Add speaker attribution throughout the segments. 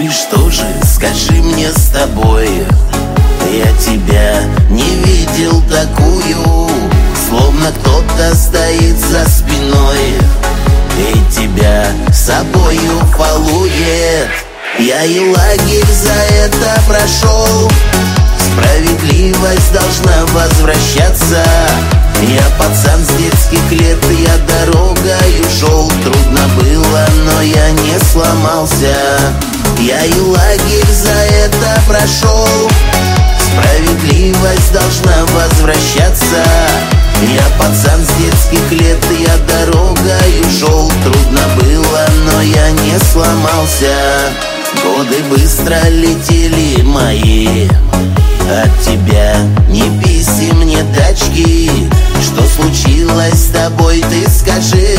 Speaker 1: и что же, скажи мне с тобой? Я тебя не видел такую, словно кто-то стоит за спиной и тебя собою балует. Я и лагерь за это прошел, справедливость должна возвращаться. Я пацан с детских лет, я дорогою шел. Трудно было, но я не сломался. Я и лагерь за это прошел, справедливость должна возвращаться. Я пацан с детских лет, я дорогою шел. Трудно было, но я не сломался. Годы быстро летели мои, от тебя ни писем, ни тачки. Что случилось с тобой, ты скажи,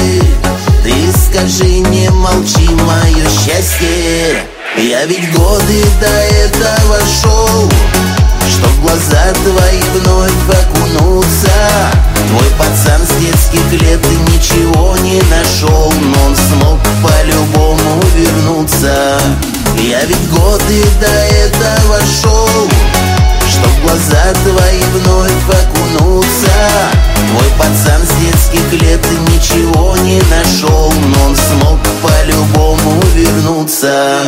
Speaker 1: не молчи, мое счастье. Я ведь годы до этого шел, чтоб в глаза твои вновь окунуться. Твой пацан с детских лет и ничего не нашел, но он смог по-любому вернуться. Я ведь годы до этого шел, чтоб в глаза твои вновь окунуться. Твой пацан с детских лет и ничего не нашел, но он смог по-любому вернуться.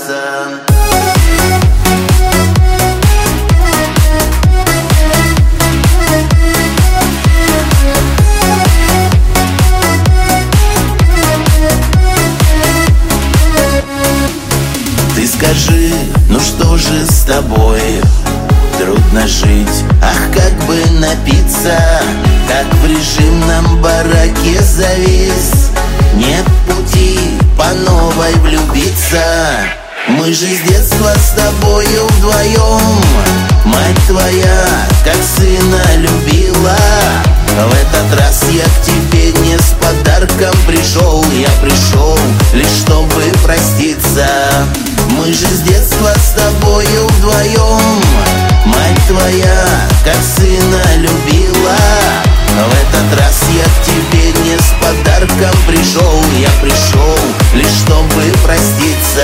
Speaker 1: Ты скажи, ну что же с тобой? Трудно жить, ах, как бы напиться, как в режимном бараке завис. Нет пути по новой влюбиться. Мы же с детства с тобою вдвоем, мать твоя как сына любила. В этот раз я к тебе не с подарком пришел, я пришел лишь чтобы проститься. Мы же с детства с тобою вдвоем, мать твоя как сына любила. В этот раз я к тебе не с подарком пришел, я пришел лишь чтобы проститься.